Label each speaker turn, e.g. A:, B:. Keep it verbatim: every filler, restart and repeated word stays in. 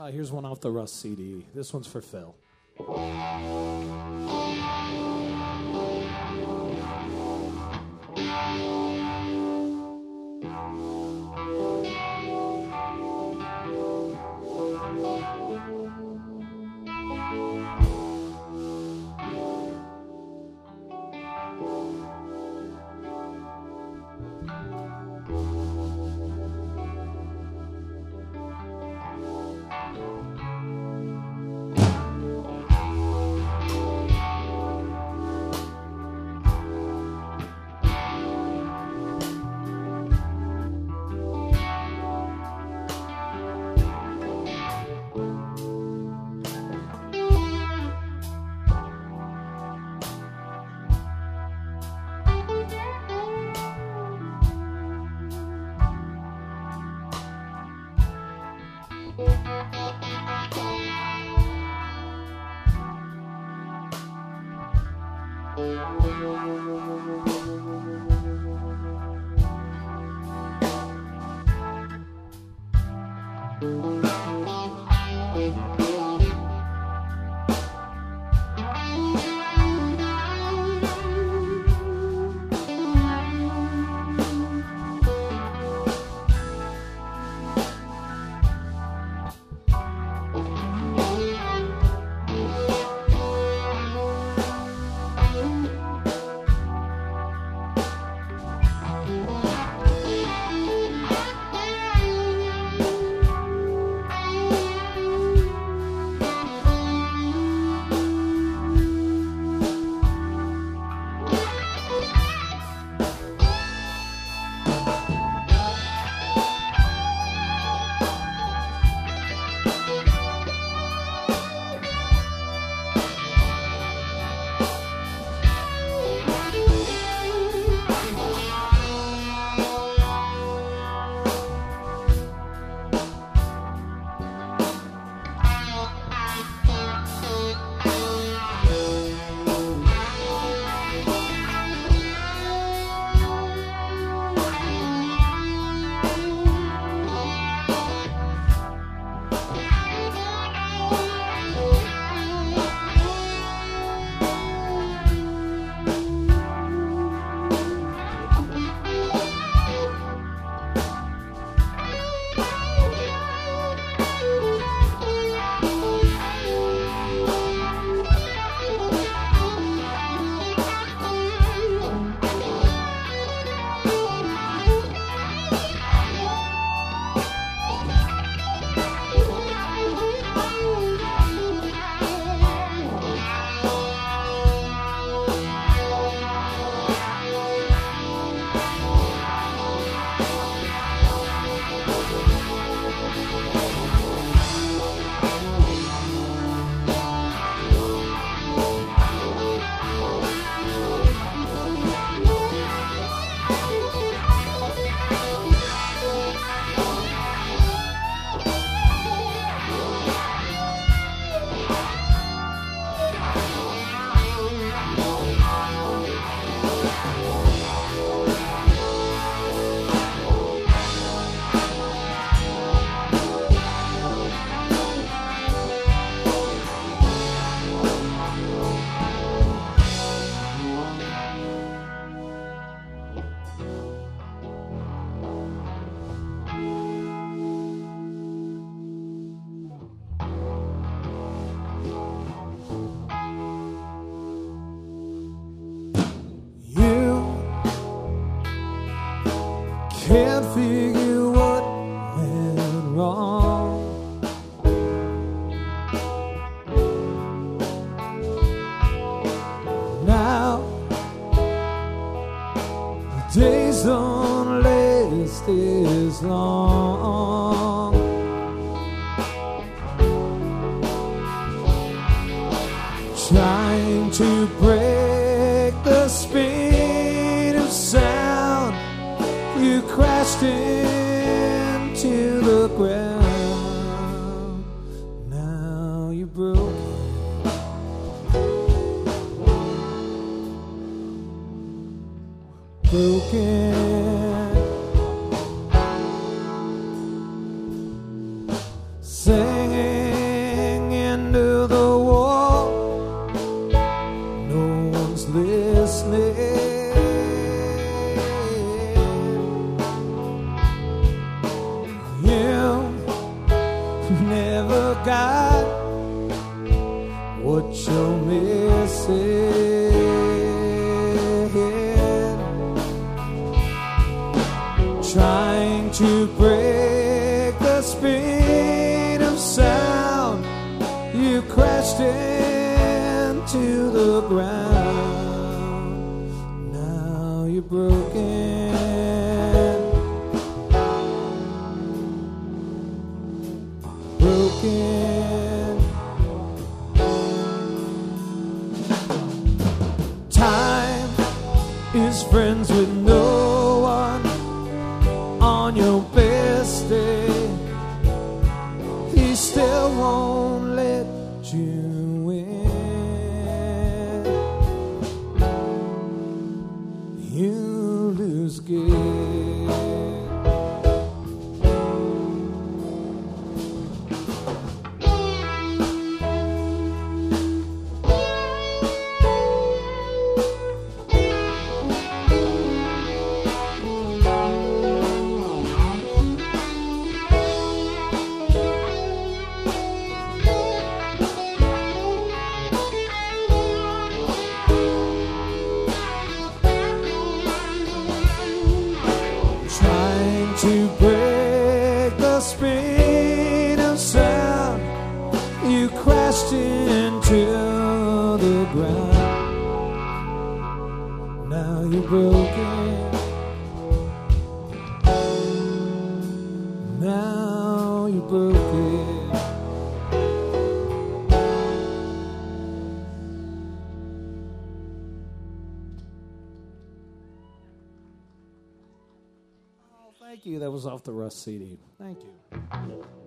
A: Uh, here's one off the Russ C D. This one's for Phil.
B: Can't figure what went wrong. Now the days don't last as long. Trying to break the speed of sound, you crashed into the ground. Now you're broken. Broken. Singing never got what you're missing. Trying to break the speed of sound, you crashed into the ground. Now you're broken, broken. Time is friends with no one. On your best day, he still won't let you in. You lose again. To break the speed of sound, you crashed into the ground. Now you're broken. Now you're broken.
A: Thank you. That was off the Russ C D. Thank you.